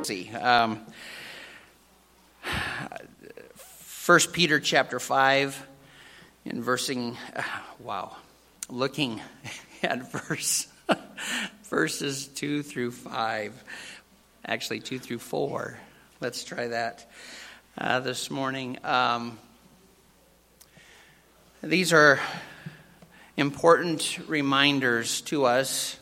1 Peter chapter 5, in looking at verses 2 through 5, actually 2 through 4. Let's try that this morning. These are important reminders to us.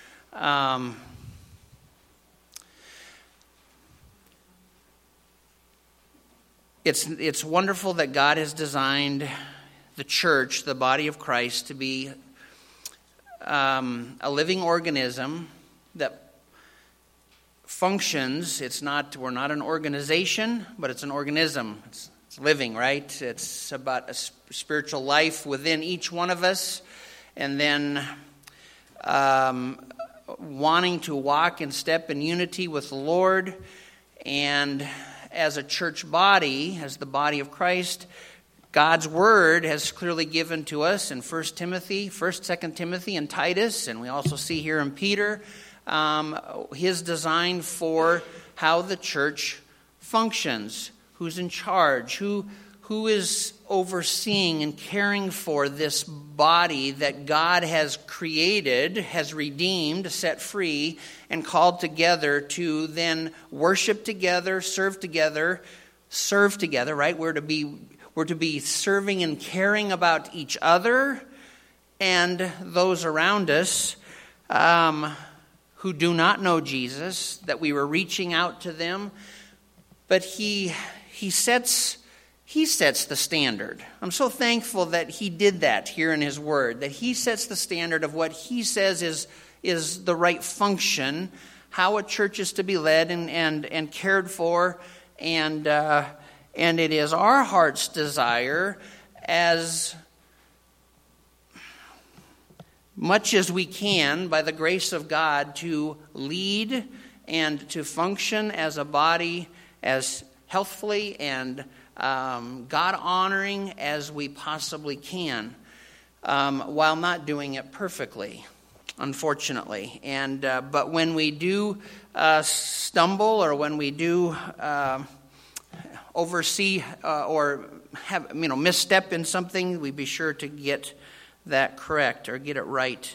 It's wonderful that God has designed the church, the body of Christ, to be a living organism that functions. We're not an organization, but it's an organism. It's living, right? It's about a spiritual life within each one of us, and then wanting to walk and step in unity with the Lord. And as a church body, as the body of Christ, God's word has clearly given to us in 1 Timothy, 2 Timothy, and Titus, and we also see here in Peter, his design for how the church functions, who's in charge, who is overseeing and caring for this body that God has created, has redeemed, set free, and called together to then worship together, serve together, right? We're to be serving and caring about each other and those around us who do not know Jesus, that we were reaching out to them. But he sets the standard. I'm so thankful that he did that here in his word, that he sets the standard of what he says is the right function, how a church is to be led and cared for, and it is our heart's desire, as much as we can, by the grace of God, to lead and to function as a body as healthfully and God-honoring as we possibly can, while not doing it perfectly, unfortunately. But when we do stumble, or when we do oversee or have misstep in something, we be sure to get that correct or get it right.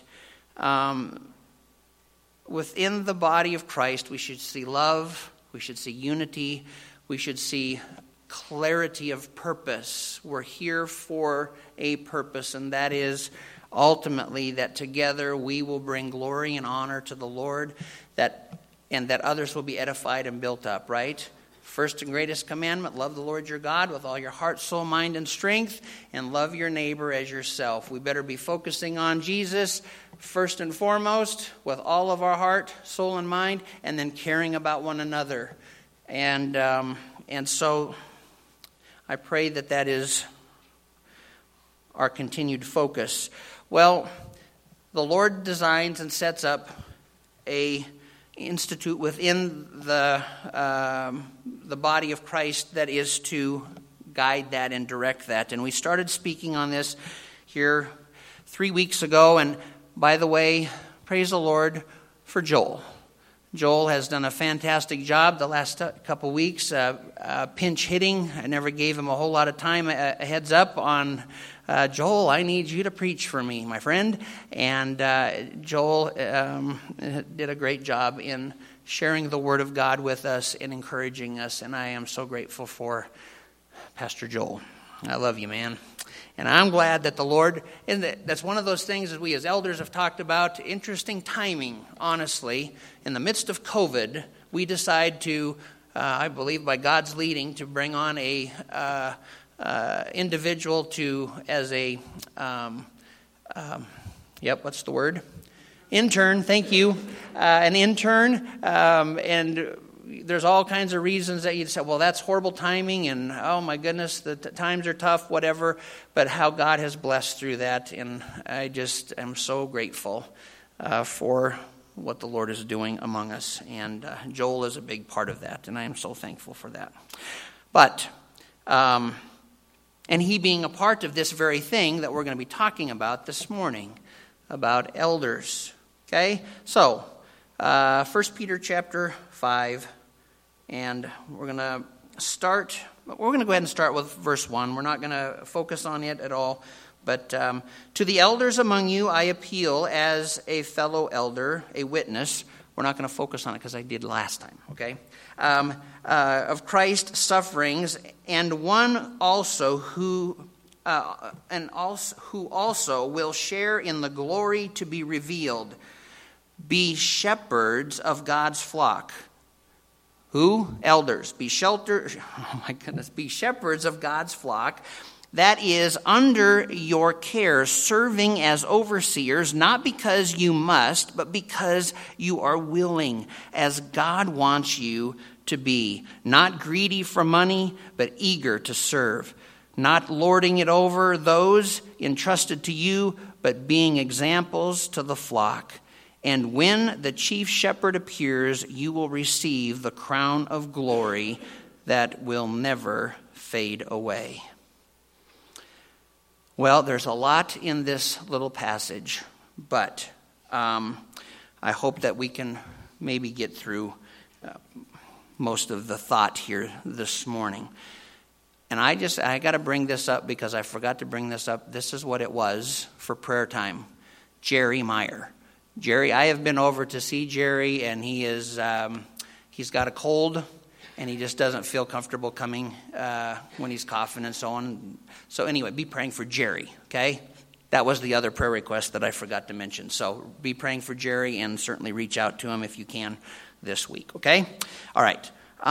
Within the body of Christ, we should see love, we should see unity, we should see clarity of purpose. We're here for a purpose, and that is ultimately that together we will bring glory and honor to the Lord, and that others will be edified and built up, right? First and greatest commandment, love the Lord your God with all your heart, soul, mind, and strength, and love your neighbor as yourself. We better be focusing on Jesus first and foremost with all of our heart, soul, and mind, and then caring about one another. And so I pray that is our continued focus. Well, the Lord designs and sets up a institute within the body of Christ that is to guide that and direct that. And we started speaking on this here 3 weeks ago. And by the way, praise the Lord for Joel. Joel has done a fantastic job the last couple weeks, pinch hitting. I never gave him a whole lot of time, a heads up on, Joel, I need you to preach for me, my friend. And Joel did a great job in sharing the Word of God with us and encouraging us. And I am so grateful for Pastor Joel. I love you, man. And I'm glad that the Lord, and that's one of those things that we as elders have talked about, interesting timing, honestly. In the midst of COVID, we decide to, I believe by God's leading, to bring on a individual intern, thank you, an intern, and there's all kinds of reasons that you'd say, well, that's horrible timing, and oh my goodness, the times are tough, whatever, but how God has blessed through that, and I just am so grateful for what the Lord is doing among us, and Joel is a big part of that, and I am so thankful for that. But, and he being a part of this very thing that we're going to be talking about this morning, about elders, okay? So, 1 Peter chapter 5, And we're going to go ahead and start with verse 1. We're not going to focus on it at all. But to the elders among you I appeal as a fellow elder, a witness. We're not going to focus on it because I did last time, okay? Of Christ's sufferings, and one also who also will share in the glory to be revealed. Be shepherds of God's flock. Who? Elders. Be shepherds of God's flock. That is, under your care, serving as overseers, not because you must, but because you are willing, as God wants you to be. Not greedy for money, but eager to serve. Not lording it over those entrusted to you, but being examples to the flock. And when the chief shepherd appears, you will receive the crown of glory that will never fade away. Well, there's a lot in this little passage, but I hope that we can maybe get through most of the thought here this morning. And I got to bring this up because I forgot to bring this up. This is what it was for prayer time. Jerry Meyer. Jerry, I have been over to see Jerry, and he's got a cold, and he just doesn't feel comfortable coming when he's coughing and so on. So anyway, be praying for Jerry, okay? That was the other prayer request that I forgot to mention. So be praying for Jerry and certainly reach out to him if you can this week, okay? All right.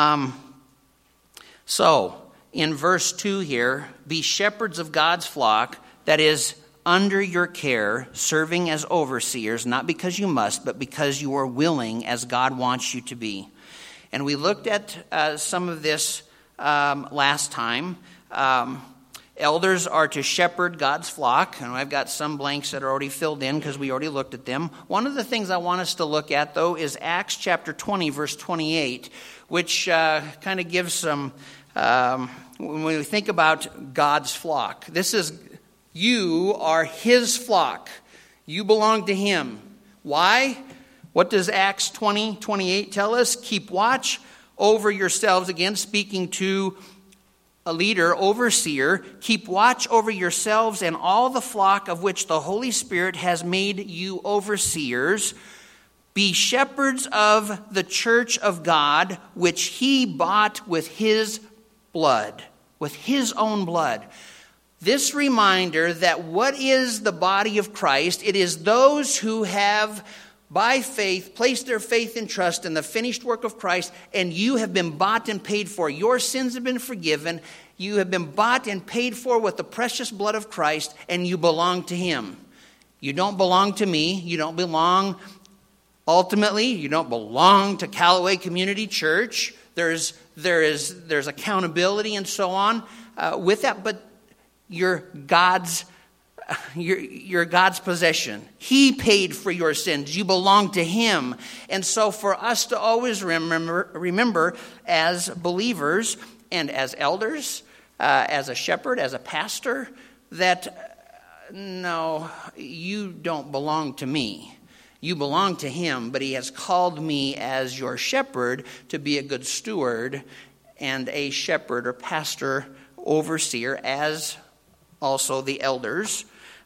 So in verse 2 here, be shepherds of God's flock, that is, under your care, serving as overseers, not because you must, but because you are willing, as God wants you to be. And we looked at some of this last time. Elders are to shepherd God's flock, and I've got some blanks that are already filled in because we already looked at them. One of the things I want us to look at, though, is Acts chapter 20, verse 28, which kind of gives some, when we think about God's flock, this is, you are his flock. You belong to him. Why? What does Acts 20:28 tell us? Keep watch over yourselves, again speaking to a leader, overseer. Keep watch over yourselves and all the flock of which the Holy Spirit has made you overseers. Be shepherds of the church of God, which he bought with his blood, with his own blood. This reminder that what is the body of Christ? It is those who have, by faith, placed their faith and trust in the finished work of Christ, and you have been bought and paid for. Your sins have been forgiven. You have been bought and paid for with the precious blood of Christ, and you belong to him. You don't belong to me. You don't belong, ultimately, you don't belong to Callaway Community Church. There's accountability and so on with that, but you're God's possession. He paid for your sins. You belong to him. And so for us to always remember as believers and as elders, as a shepherd, as a pastor, that no, you don't belong to me. You belong to him, but he has called me as your shepherd to be a good steward and a shepherd or pastor, overseer, as also the elders,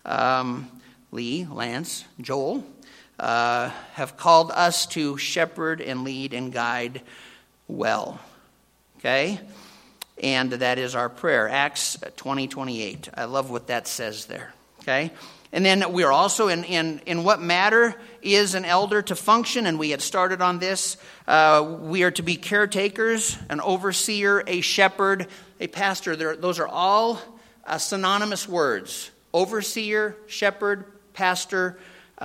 Lee, Lance, Joel, have called us to shepherd and lead and guide well. Okay? And that is our prayer. Acts 20:28. I love what that says there. Okay? And then we are also in what matter is an elder to function, and we had started on this. We are to be caretakers, an overseer, a shepherd, a pastor. Those are all synonymous words. Overseer, shepherd, pastor,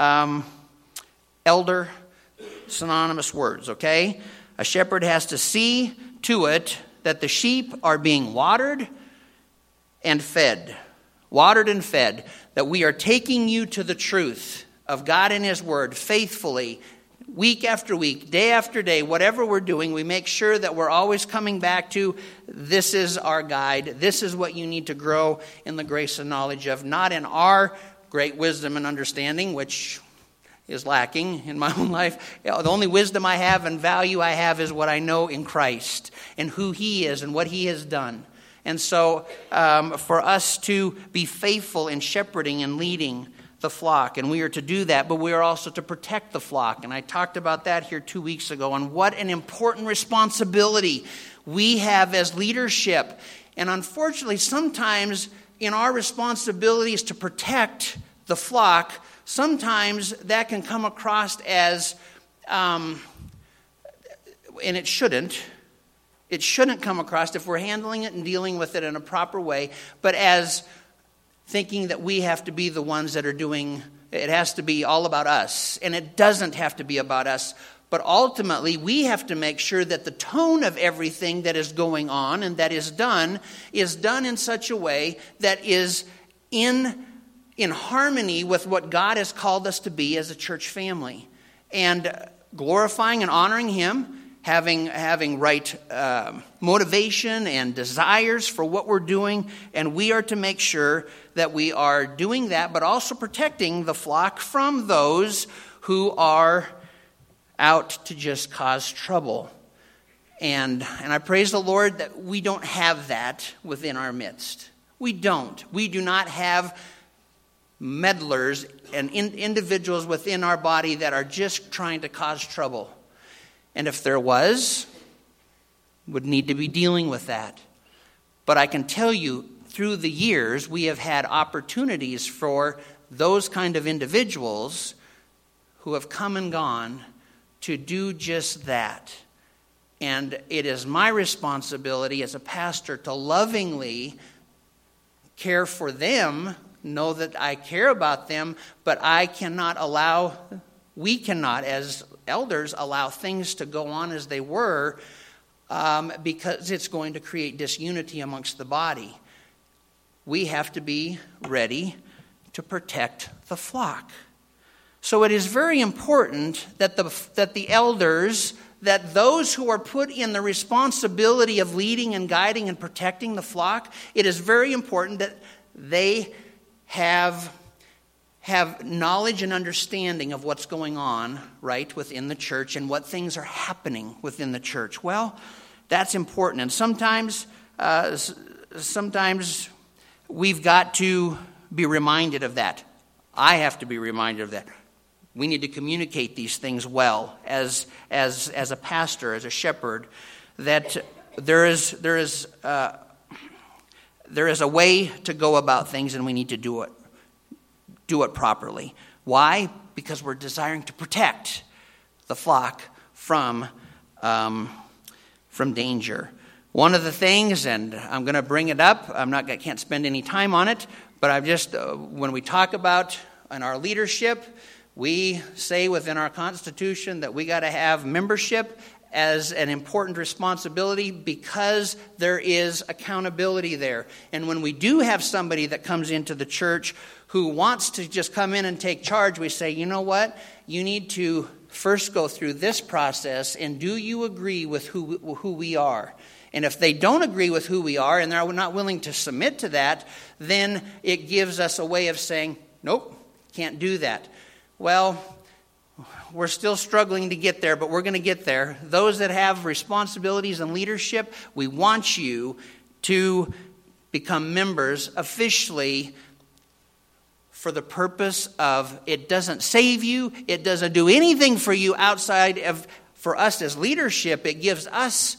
elder, synonymous words, okay? A shepherd has to see to it that the sheep are being watered and fed. Watered and fed. That we are taking you to the truth of God and his word faithfully, week after week, day after day, whatever we're doing, we make sure that we're always coming back to this is our guide. This is what you need to grow in the grace and knowledge of, not in our great wisdom and understanding, which is lacking in my own life. The only wisdom I have and value I have is what I know in Christ and who He is and what He has done. And so for us to be faithful in shepherding and leading the flock, and we are to do that, but we are also to protect the flock. And I talked about that here 2 weeks ago, and what an important responsibility we have as leadership. And unfortunately, sometimes in our responsibilities to protect the flock, sometimes that can come across as, and it shouldn't come across, if we're handling it and dealing with it in a proper way, but as thinking that we have to be the ones that are doing, it has to be all about us. And it doesn't have to be about us. But ultimately, we have to make sure that the tone of everything that is going on and that is done in such a way that is in harmony with what God has called us to be as a church family. And glorifying and honoring Him, having right motivation and desires for what we're doing, and we are to make sure that we are doing that, but also protecting the flock from those who are out to just cause trouble. And I praise the Lord that we don't have that within our midst. We don't. We do not have meddlers and individuals within our body that are just trying to cause trouble. And if there was, would need to be dealing with that. But I can tell you, through the years, we have had opportunities for those kind of individuals who have come and gone to do just that. And it is my responsibility as a pastor to lovingly care for them, know that I care about them, but we cannot as elders allow things to go on as they were because it's going to create disunity amongst the body. We have to be ready to protect the flock. So it is very important that the elders, that those who are put in the responsibility of leading and guiding and protecting the flock, it is very important that they have knowledge and understanding of what's going on right within the church and what things are happening within the church. Well, that's important. And sometimes we've got to be reminded of that. I have to be reminded of that. We need to communicate these things well as a pastor, as a shepherd, that there is a way to go about things, and we need to do it properly. Why? Because we're desiring to protect the flock from danger. One of the things, and I'm going to bring it up, I can't spend any time on it, but I've just when we talk about in our leadership, we say within our Constitution that we got to have membership as an important responsibility because there is accountability there. And when we do have somebody that comes into the church who wants to just come in and take charge, we say, you know what? You need to first go through this process, and do you agree with who we are? And if they don't agree with who we are and they're not willing to submit to that, then it gives us a way of saying, nope, can't do that. Well, we're still struggling to get there, but we're going to get there. Those that have responsibilities and leadership, we want you to become members officially for the purpose of it doesn't save you, it doesn't do anything for you outside of, for us as leadership, it gives us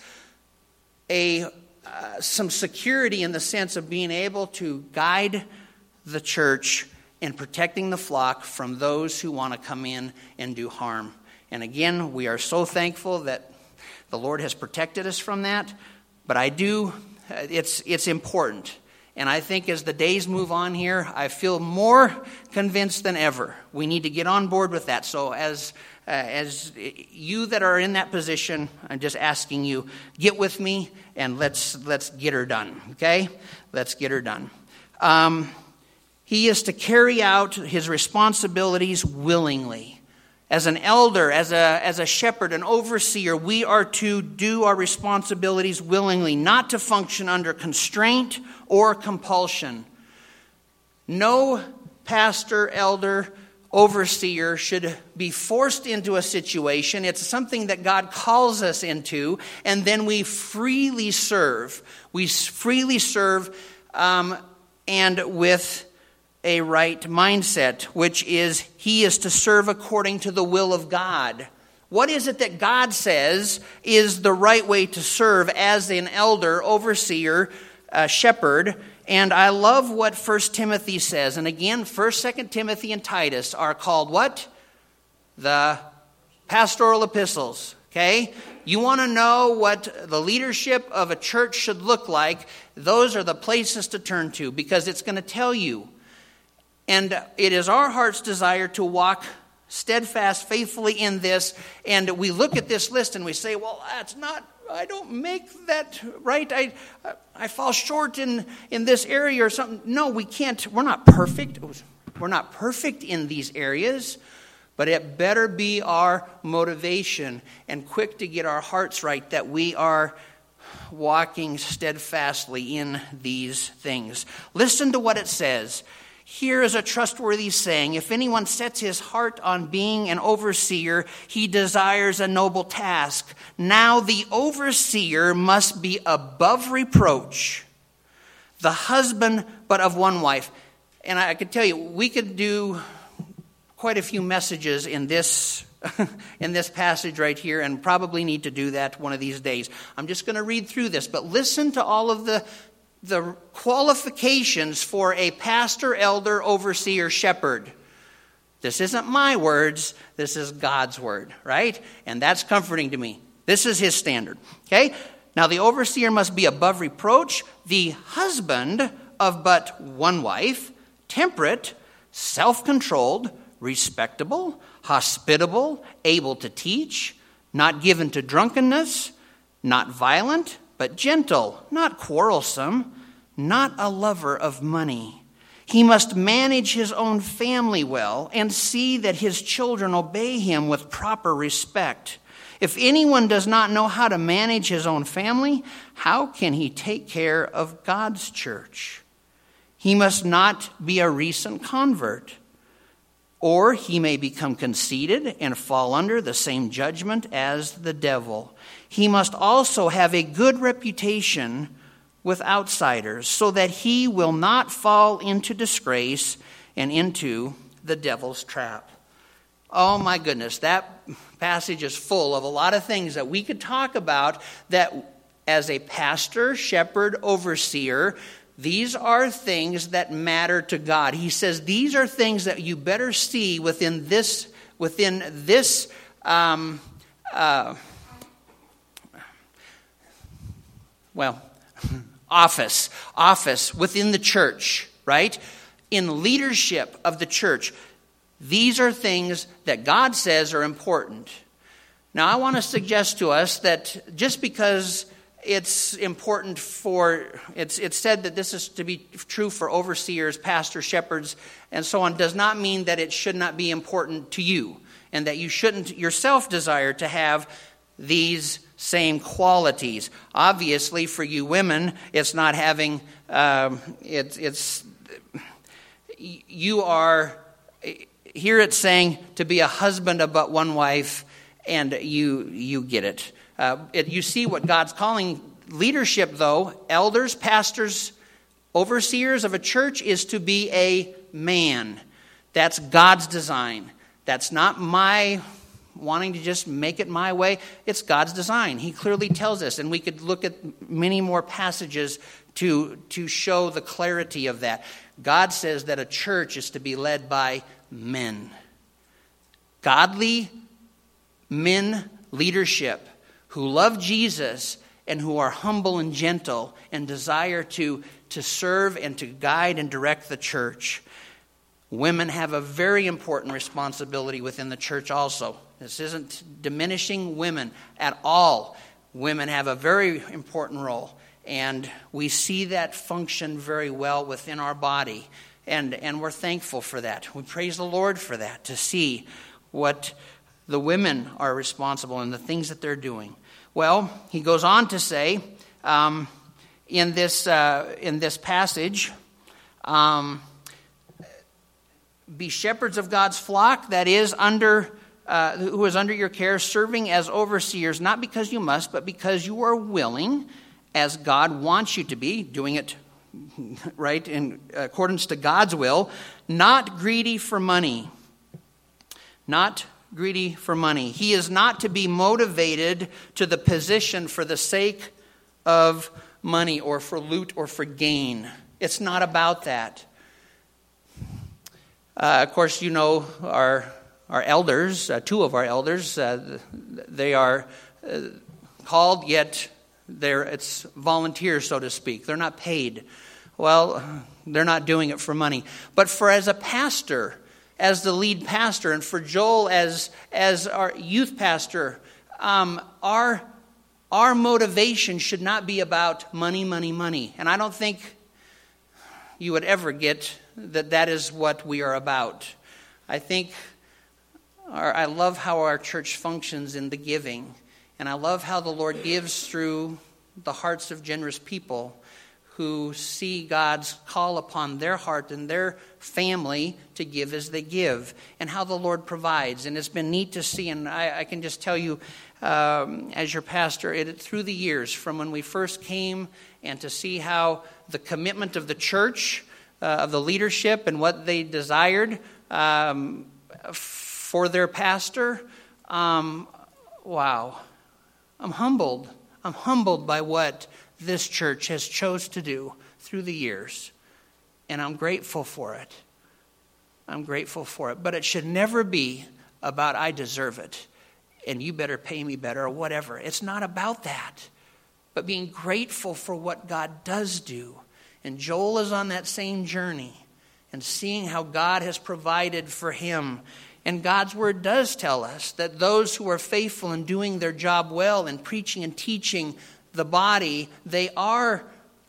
some security in the sense of being able to guide the church in protecting the flock from those who want to come in and do harm. And again, we are so thankful that the Lord has protected us from that. But it's important. And I think as the days move on here, I feel more convinced than ever. We need to get on board with that. So as you that are in that position, I'm just asking you, get with me and let's get her done. Okay? Let's get her done. He is to carry out his responsibilities willingly. As an elder, as a shepherd, an overseer, we are to do our responsibilities willingly, not to function under constraint or compulsion. No pastor, elder, overseer should be forced into a situation. It's something that God calls us into, and then we freely serve. We freely serve and with a right mindset, which is he is to serve according to the will of God. What is it that God says is the right way to serve as an elder, overseer, shepherd? And I love what 1 Timothy says. And again, 1st, 2nd Timothy, and Titus are called what? The pastoral epistles. Okay? You want to know what the leadership of a church should look like, those are the places to turn to, because it's going to tell you. And it is our heart's desire to walk steadfast, faithfully in this. And we look at this list and we say, well, that's not, I don't make that right. I fall short in this area or something. No, we can't. We're not perfect. We're not perfect in these areas. But it better be our motivation and quick to get our hearts right that we are walking steadfastly in these things. Listen to what it says. Here is a trustworthy saying, if anyone sets his heart on being an overseer, he desires a noble task. Now the overseer must be above reproach, the husband but of one wife. And I could tell you, we could do quite a few messages in this in this passage right here, and probably need to do that one of these days. I'm just going to read through this, but listen to all of the qualifications for a pastor, elder, overseer, shepherd. This isn't my words. This is God's word, right? And that's comforting to me. This is his standard. Okay? Now the overseer must be above reproach, the husband of but one wife, temperate, self-controlled, respectable, hospitable, able to teach, not given to drunkenness, not violent, but gentle, not quarrelsome, not a lover of money. He must manage his own family well and see that his children obey him with proper respect. If anyone does not know how to manage his own family, how can he take care of God's church? He must not be a recent convert, or he may become conceited and fall under the same judgment as the devil. He must also have a good reputation with outsiders, so that he will not fall into disgrace and into the devil's trap. Oh my goodness, that passage is full of a lot of things that we could talk about that as a pastor, shepherd, overseer, these are things that matter to God. He says these are things that you better see within this office within the church, right? In leadership of the church. These are things that God says are important. Now, I want to suggest to us that just because it's important it's said that this is to be true for overseers, pastors, shepherds, and so on, does not mean that it should not be important to you and that you shouldn't yourself desire to have these same qualities. Obviously, for you women, it's not having, you are, here it's saying to be a husband of but one wife, and you get it. You see what God's calling leadership, though, elders, pastors, overseers of a church, is to be a man. That's God's design. That's not my wanting to just make it my way. It's God's design. He clearly tells us, and we could look at many more passages to show the clarity of that. God says that a church is to be led by men. Godly men leadership who love Jesus and who are humble and gentle and desire to serve and to guide and direct the church. Women have a very important responsibility within the church also. This isn't diminishing women at all. Women have a very important role, and we see that function very well within our body, and we're thankful for that. We praise the Lord for that, to see what the women are responsible and the things that they're doing. Well, he goes on to say in this passage, be shepherds of God's flock, that is, who is under your care, serving as overseers, not because you must, but because you are willing, as God wants you to be, doing it right in accordance to God's will, not greedy for money. Not greedy for money. He is not to be motivated to the position for the sake of money or for loot or for gain. It's not about that. Of course, you know our elders, two of our elders, they are called, yet it's volunteers, so to speak. They're not paid. Well, they're not doing it for money. But as a pastor, as the lead pastor, and for Joel as our youth pastor, our motivation should not be about money, money, money. And I don't think you would ever get that is what we are about. I love how our church functions in the giving. And I love how the Lord gives through the hearts of generous people who see God's call upon their heart and their family to give as they give, and how the Lord provides. And it's been neat to see, and I can just tell you, as your pastor, through the years, from when we first came, and to see how the commitment of the church, of the leadership, and what they desired for their pastor, wow. I'm humbled. I'm humbled by what this church has chose to do through the years. And I'm grateful for it. I'm grateful for it. But it should never be about I deserve it and you better pay me better or whatever. It's not about that. But being grateful for what God does do. And Joel is on that same journey and seeing how God has provided for him. And God's word does tell us that those who are faithful in doing their job well and preaching and teaching the body, they are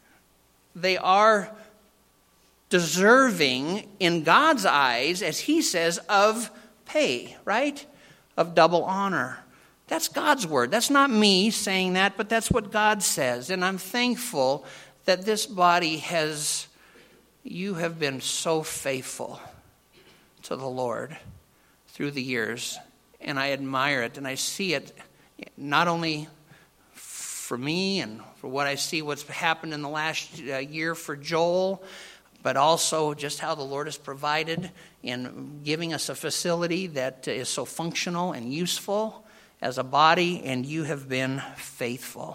deserving in God's eyes, as he says, of pay, right? Of double honor. That's God's word. That's not me saying that, but that's what God says. And I'm thankful that this body you have been so faithful to the Lord through the years. And I admire it, and I see it not only for me and for what I see what's happened in the last year for Joel, but also just how the Lord has provided in giving us a facility that is so functional and useful as a body, and you have been faithful.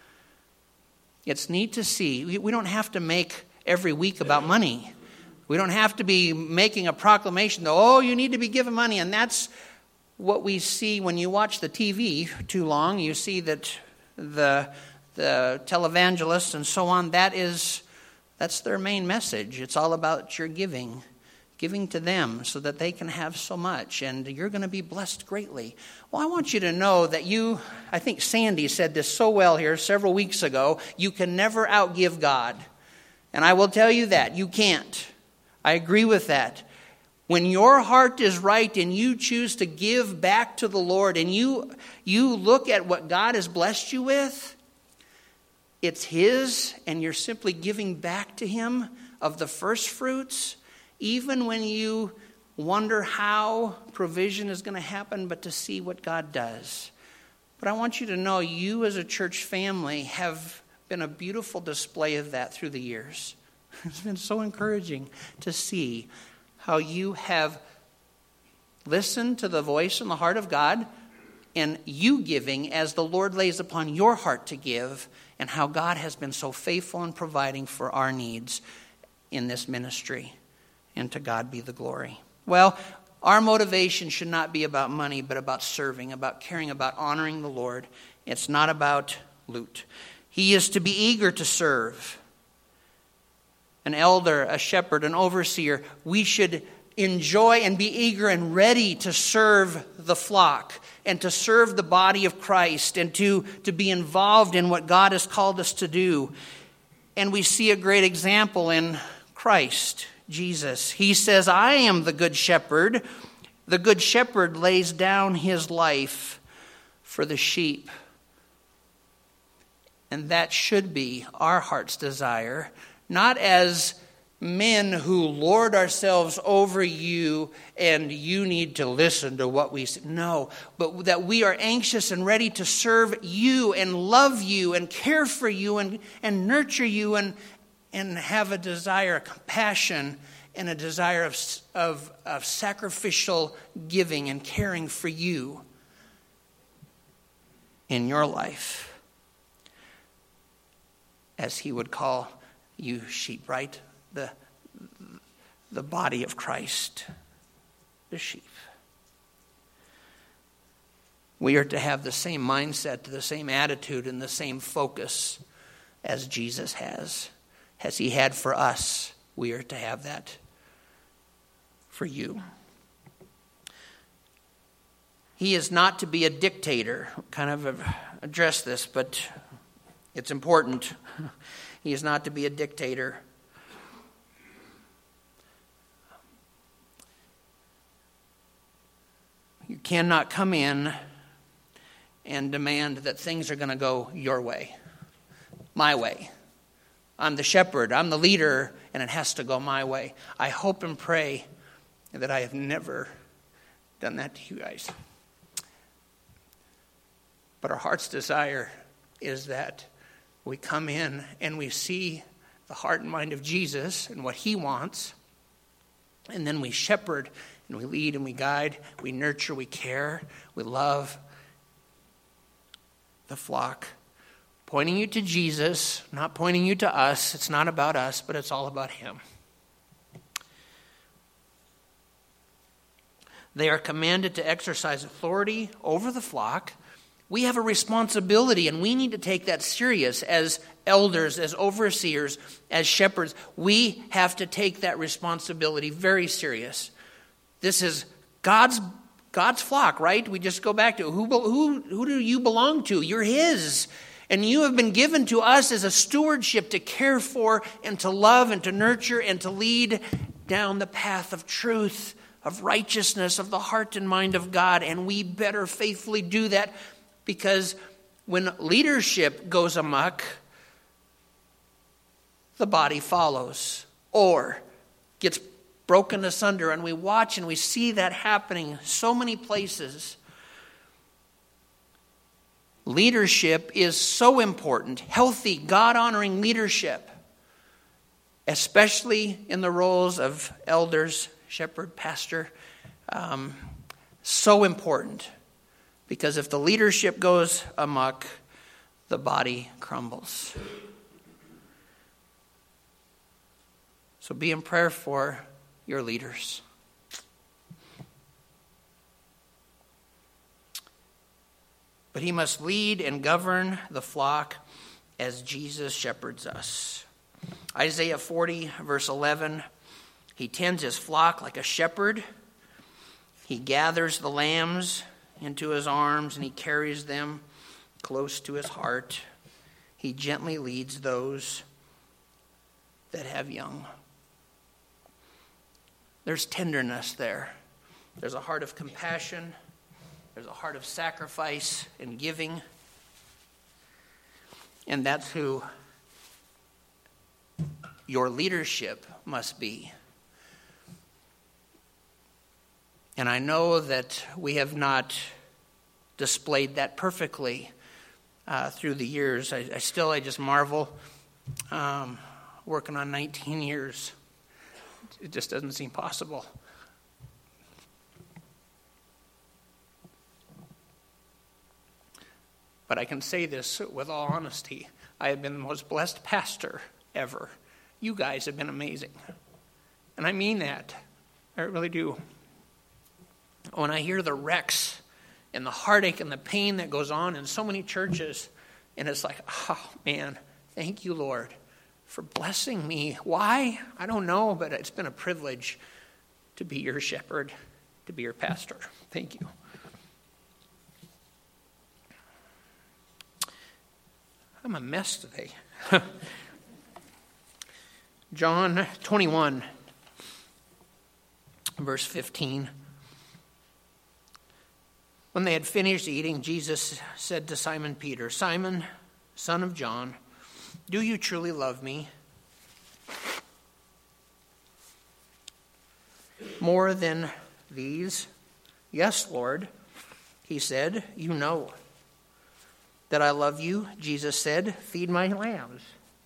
It's neat to see. We don't have to make every week about money. We don't have to be making a proclamation that, you need to be giving money. And that's what we see when you watch the TV too long. You see that the televangelists and so on, that's their main message. It's all about your giving to them so that they can have so much, and you're going to be blessed greatly. Well, I want you to know that I think Sandy said this so well here several weeks ago, you can never outgive God. And I will tell you that, you can't. I agree with that. When your heart is right and you choose to give back to the Lord and you look at what God has blessed you with, it's His, and you're simply giving back to Him of the first fruits, even when you wonder how provision is going to happen, but to see what God does. But I want you to know, you as a church family have been a beautiful display of that through the years. It's been so encouraging to see how you have listened to the voice and the heart of God, and you giving as the Lord lays upon your heart to give, and how God has been so faithful in providing for our needs in this ministry. And to God be the glory. Well, our motivation should not be about money, but about serving, about caring, about honoring the Lord. It's not about loot. He is to be eager to serve. An elder, a shepherd, an overseer, we should enjoy and be eager and ready to serve the flock and to serve the body of Christ and to be involved in what God has called us to do. And we see a great example in Christ, Jesus. He says, I am the good shepherd. The good shepherd lays down his life for the sheep. And that should be our heart's desire. Not as men who lord ourselves over you and you need to listen to what we say. No, but that we are anxious and ready to serve you and love you and care for you and nurture you and have a desire, a compassion, and a desire of sacrificial giving and caring for you in your life. As he would call you sheep, right? The body of Christ, the sheep. We are to have the same mindset, the same attitude, and the same focus as Jesus has. As he had for us, we are to have that for you. He is not to be a dictator. Kind of address this, but it's important. He is not to be a dictator. You cannot come in and demand that things are going to go your way, my way. I'm the shepherd, I'm the leader, and it has to go my way. I hope and pray that I have never done that to you guys. But our heart's desire is that we come in and we see the heart and mind of Jesus and what he wants, and then we shepherd and we lead and we guide, we nurture, we care, we love the flock. Pointing you to Jesus, not pointing you to us. It's not about us, but it's all about him. They are commanded to exercise authority over the flock. We have a responsibility, and we need to take that serious as elders, as overseers, as shepherds. We have to take that responsibility very serious. This is God's flock, right? We just go back to who do you belong to? You're his. And you have been given to us as a stewardship to care for and to love and to nurture and to lead down the path of truth, of righteousness, of the heart and mind of God. And we better faithfully do that, because when leadership goes amok, the body follows or gets broken asunder, and we watch and we see that happening so many places. Leadership is so important, healthy, God-honoring leadership, especially in the roles of elders, shepherd, pastor. So important, because if the leadership goes amok, the body crumbles. So be in prayer for your leaders. But he must lead and govern the flock as Jesus shepherds us. Isaiah 40, verse 11, he tends his flock like a shepherd. He gathers the lambs into his arms and he carries them close to his heart. He gently leads those that have young. There's tenderness there. There's a heart of compassion. There's a heart of sacrifice and giving. And that's who your leadership must be. And I know that we have not displayed that perfectly through the years. I just marvel, working on 19 years. It just doesn't seem possible. But I can say this with all honesty. I have been the most blessed pastor ever. You guys have been amazing. And I mean that. I really do. When I hear the wrecks and the heartache and the pain that goes on in so many churches, and it's like, oh man, thank you, Lord, for blessing me. Why? I don't know, but it's been a privilege to be your shepherd, to be your pastor. Thank you. I'm a mess today. John 21, verse 15. When they had finished eating, Jesus said to Simon Peter, Simon, son of John, do you truly love me? more than these?" "Yes, Lord." He said, "You know that I love you." Jesus said, "Feed my lambs."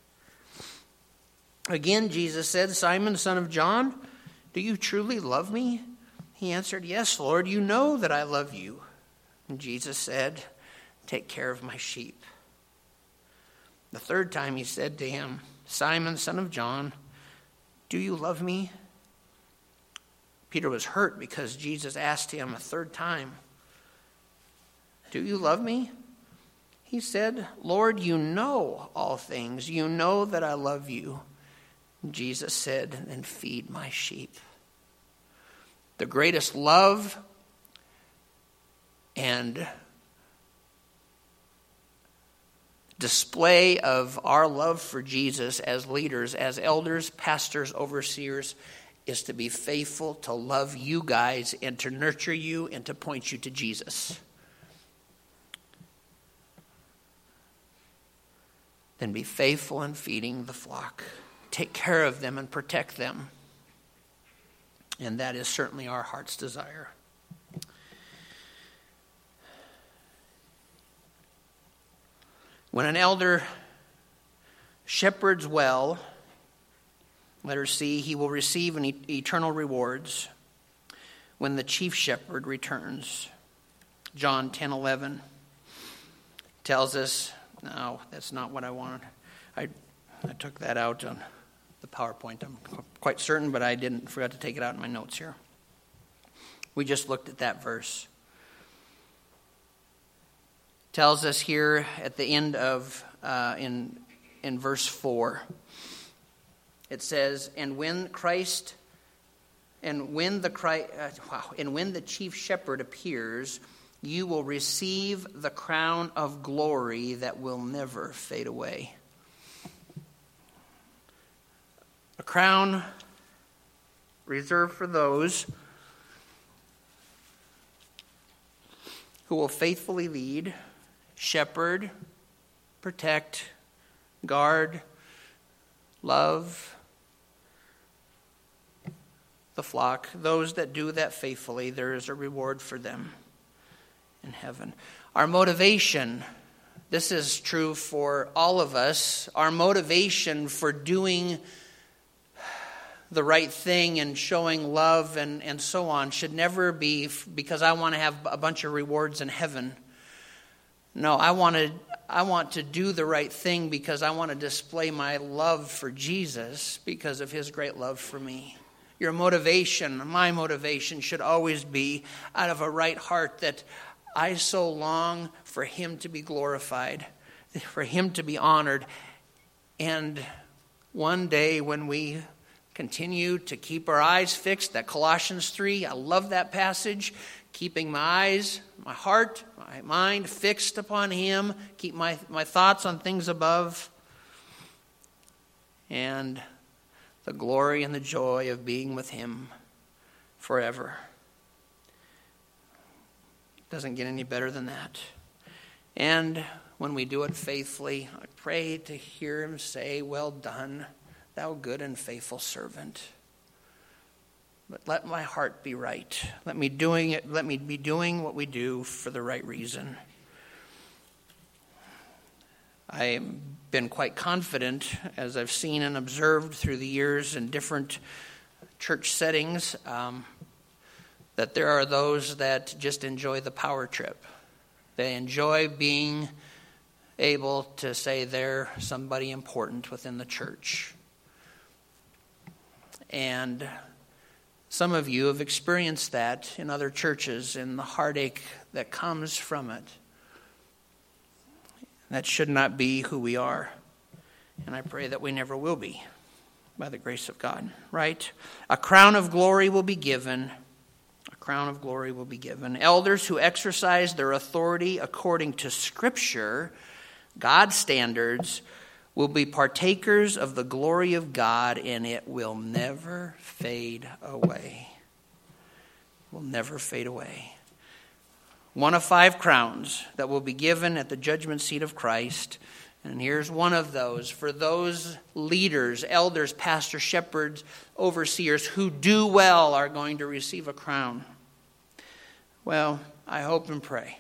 Again, Jesus said, "Simon, son of John, do you truly love me?" He answered, "Yes, Lord, you know that I love you." And Jesus said, "Take care of my sheep." The third time he said to him, "Simon, son of John, do you love me?" Peter was hurt because Jesus asked him a third time, "Do you love me?" He said, "Lord, you know all things. You know that I love you." Jesus said, "Then feed my sheep." The greatest love and display of our love for Jesus as leaders, as elders, pastors, overseers, is to be faithful to love you guys and to nurture you and to point you to Jesus. Then be faithful in feeding the flock. Take care of them and protect them. And that is certainly our heart's desire. When an elder shepherds well, letter C, he will receive eternal rewards when the chief shepherd returns. John 10:11 tells us, no, that's not what I wanted. I took that out on the PowerPoint. I'm quite certain, but I forgot to take it out in my notes here. We just looked at that verse. Tells us here at the end of in verse 4. It says, and when the chief shepherd appears, you will receive the crown of glory that will never fade away. A crown reserved for those who will faithfully lead, shepherd, protect, guard, love the flock. Those that do that faithfully, there is a reward for them in heaven. Our motivation, this is true for all of us, our motivation for doing the right thing and showing love and so on should never be because I want to have a bunch of rewards in heaven. No, I want to do the right thing because I want to display my love for Jesus because of his great love for me. Your motivation, my motivation, should always be out of a right heart that I so long for him to be glorified, for him to be honored. And one day when we continue to keep our eyes fixed, that Colossians 3, I love that passage, keeping my eyes, my heart, my mind fixed upon him, keep my thoughts on things above, and the glory and the joy of being with him forever. Doesn't get any better than that. And when we do it faithfully, I pray to hear him say, well done, thou good and faithful servant. But let my heart be right. Let me be doing what we do for the right reason. I've been quite confident, as I've seen and observed through the years in different church settings, that there are those that just enjoy the power trip. They enjoy being able to say they're somebody important within the church. And some of you have experienced that in other churches and the heartache that comes from it. That should not be who we are. And I pray that we never will be, by the grace of God. Right? A crown of glory will be given. A crown of glory will be given. Elders who exercise their authority according to Scripture, God's standards, will be partakers of the glory of God, and it will never fade away. Will never fade away. One of 5 crowns that will be given at the judgment seat of Christ, And here's one of those. For those leaders, elders, pastors, shepherds, overseers who do well are going to receive a crown. Well, I hope and pray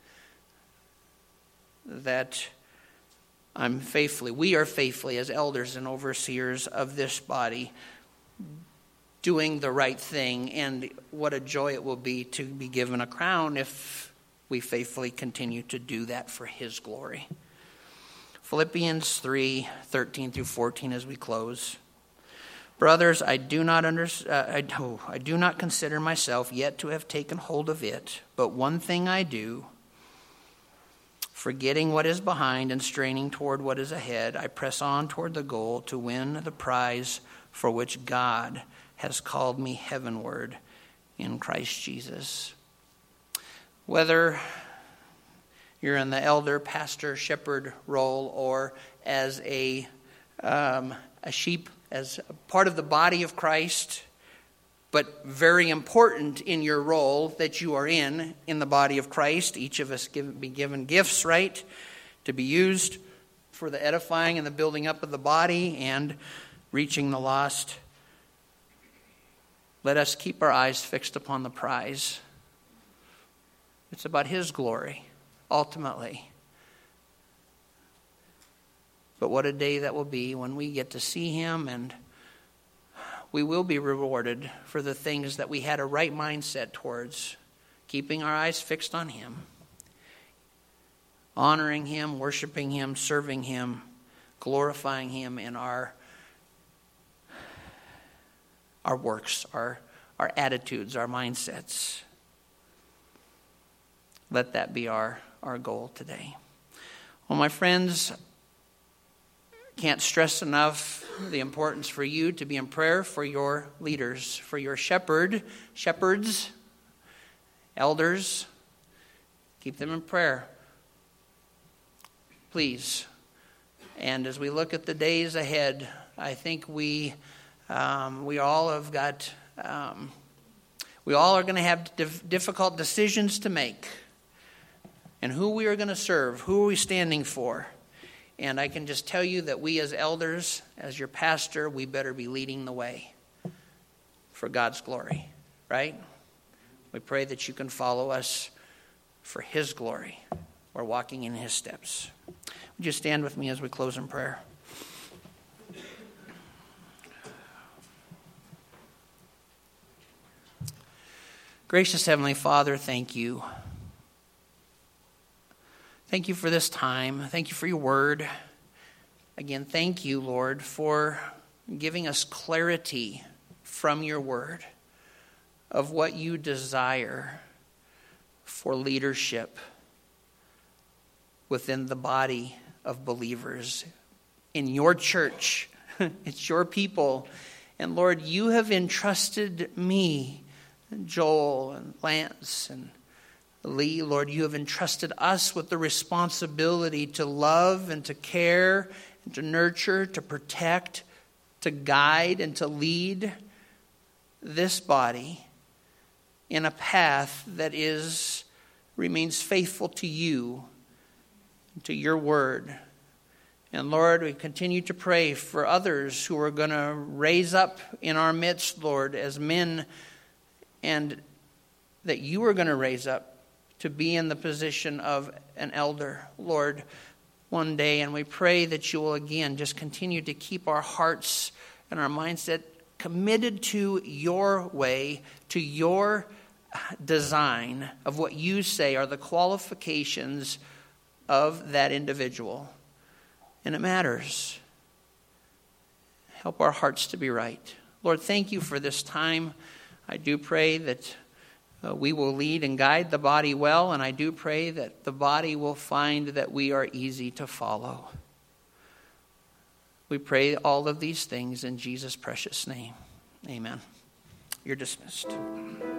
that we are faithfully as elders and overseers of this body doing the right thing, and what a joy it will be to be given a crown if we faithfully continue to do that for His glory. Philippians 3:13 through 14 as we close. Brothers, I do not consider myself yet to have taken hold of it, but one thing I do, forgetting what is behind and straining toward what is ahead, I press on toward the goal to win the prize for which God has called me heavenward in Christ Jesus. Whether you're in the elder, pastor, shepherd role, or as a sheep, as a part of the body of Christ, but very important in your role that you are in the body of Christ. Each of us be given gifts, right, to be used for the edifying and the building up of the body and reaching the lost. Let us keep our eyes fixed upon the prize. It's about His glory, ultimately. But what a day that will be when we get to see Him, and we will be rewarded for the things that we had a right mindset towards, keeping our eyes fixed on Him, honoring Him, worshiping Him, serving Him, glorifying Him in our works, our attitudes, our mindsets. Let that be our goal today. Well, my friends, can't stress enough the importance for you to be in prayer for your leaders, for your shepherds, elders. Keep them in prayer, please. And as we look at the days ahead, I think we all are going to have difficult decisions to make, and who we are going to serve, who are we standing for. And I can just tell you that we as elders, as your pastor, we better be leading the way for God's glory, right? We pray that you can follow us for His glory. We're walking in His steps. Would you stand with me as we close in prayer? Gracious Heavenly Father, thank you. Thank you for this time. Thank you for your word. Again, thank you, Lord, for giving us clarity from your word of what you desire for leadership within the body of believers in your church. It's your people. And Lord, you have entrusted me, Joel and Lance and Lee, Lord, you have entrusted us with the responsibility to love and to care and to nurture, to protect, to guide and to lead this body in a path that remains faithful to you, to your word. And Lord, we continue to pray for others who are going to raise up in our midst, Lord, as men, and that you are going to raise up to be in the position of an elder, Lord, one day. And we pray that you will again just continue to keep our hearts and our mindset committed to your way, to your design of what you say are the qualifications of that individual. And it matters. Help our hearts to be right. Lord, thank you for this time. I do pray that we will lead and guide the body well, and I do pray that the body will find that we are easy to follow. We pray all of these things in Jesus' precious name. Amen. You're dismissed.